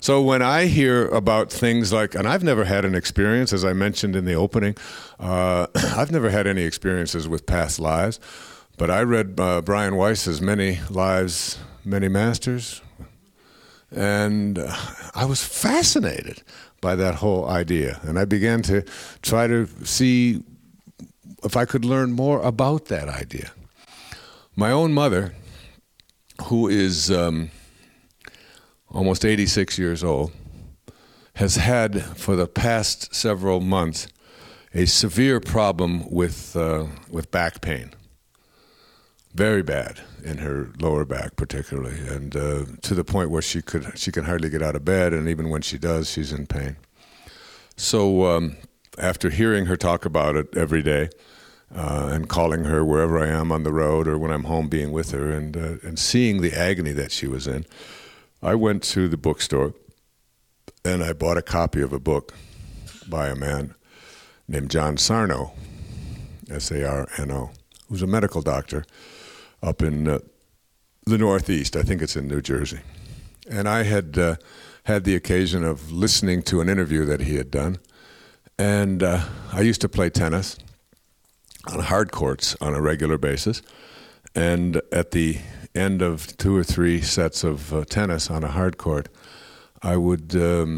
So when I hear about things like, and I've never had an experience, as I mentioned in the opening, I've never had any experiences with past lives, but I read Brian Weiss's Many Lives, Many Masters, and I was fascinated by that whole idea. And I began to try to see if I could learn more about that idea. My own mother, who is almost 86 years old, has had for the past several months a severe problem with back pain. Very bad in her lower back particularly, and to the point where she can hardly get out of bed, and even when she does, she's in pain. So after hearing her talk about it every day, and calling her wherever I am on the road or when I'm home being with her, and seeing the agony that she was in, I went to the bookstore and I bought a copy of a book by a man named John Sarno, Sarno, who's a medical doctor up in the Northeast. I think it's in New Jersey. And I had had the occasion of listening to an interview that he had done. And I used to play tennis on hard courts on a regular basis. And at the end of 2 or 3 sets of tennis on a hard court, I would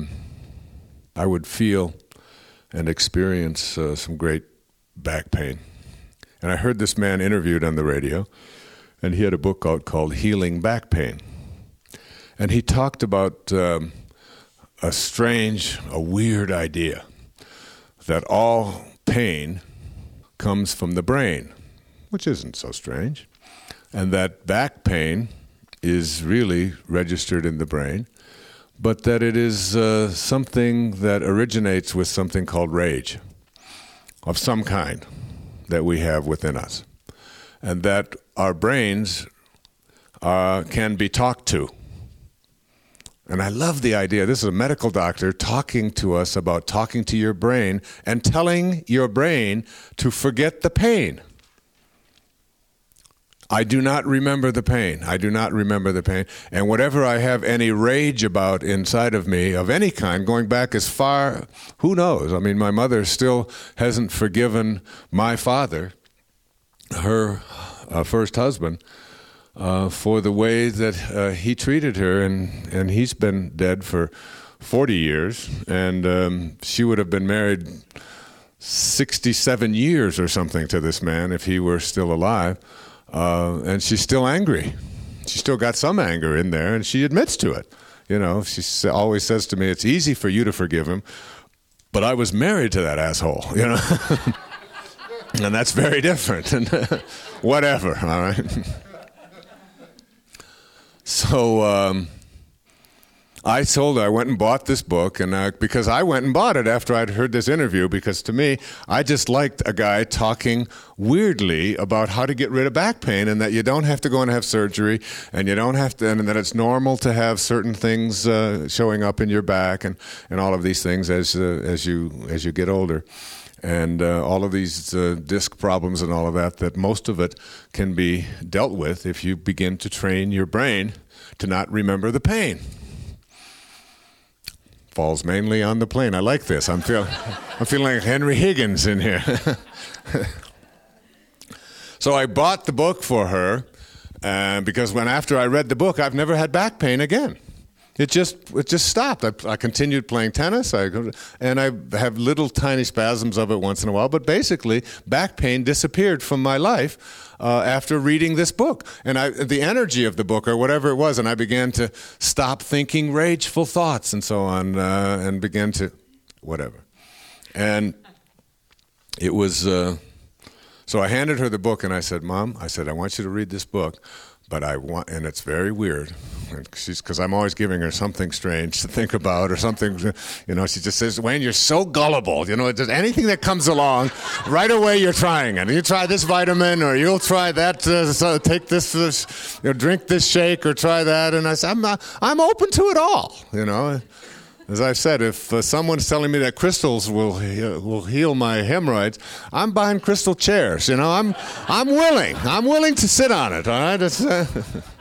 feel and experience some great back pain. And I heard this man interviewed on the radio, and he had a book out called Healing Back Pain. And he talked about a weird idea that all pain comes from the brain, which isn't so strange. And that back pain is really registered in the brain, but that it is something that originates with something called rage of some kind that we have within us, and that our brains can be talked to. And I love the idea. This is a medical doctor talking to us about talking to your brain and telling your brain to forget the pain. I do not remember the pain. I do not remember the pain. And whatever I have any rage about inside of me, of any kind, going back as far, who knows? I mean, my mother still hasn't forgiven my father, her first husband, for the way that he treated her. And he's been dead for 40 years. And she would have been married 67 years or something to this man if he were still alive. And she's still angry. She still got some anger in there, and she admits to it. You know, she always says to me, it's easy for you to forgive him, but I was married to that asshole, you know. And that's very different. And whatever, all right? So I told her I went and bought this book, and because I went and bought it after I'd heard this interview, because to me, I just liked a guy talking weirdly about how to get rid of back pain, and that you don't have to go and have surgery, and you don't have to, and that it's normal to have certain things showing up in your back, and all of these things as you get older, and all of these disc problems and all of that most of it can be dealt with if you begin to train your brain to not remember the pain. Falls mainly on the plane. I like this. I'm feeling like Henry Higgins in here. So I bought the book for her because after I read the book, I've never had back pain again. It just stopped. I continued playing tennis, and I have little tiny spasms of it once in a while. But basically, back pain disappeared from my life after reading this book, and the energy of the book or whatever it was, and I began to stop thinking rageful thoughts and so on, and began to whatever. And it was so I handed her the book, and I said, "Mom," I said, "I want you to read this book." But and it's very weird, because I'm always giving her something strange to think about or something, you know. She just says, "Wayne, you're so gullible. You know, just anything that comes along, right away you're trying it. You try this vitamin, or you'll try that. Take this, drink this shake, or try that." And I said, "I'm open to it all. You know." As I've said, if someone's telling me that crystals will heal my hemorrhoids, I'm buying crystal chairs. You know, I'm willing. I'm willing to sit on it. All right.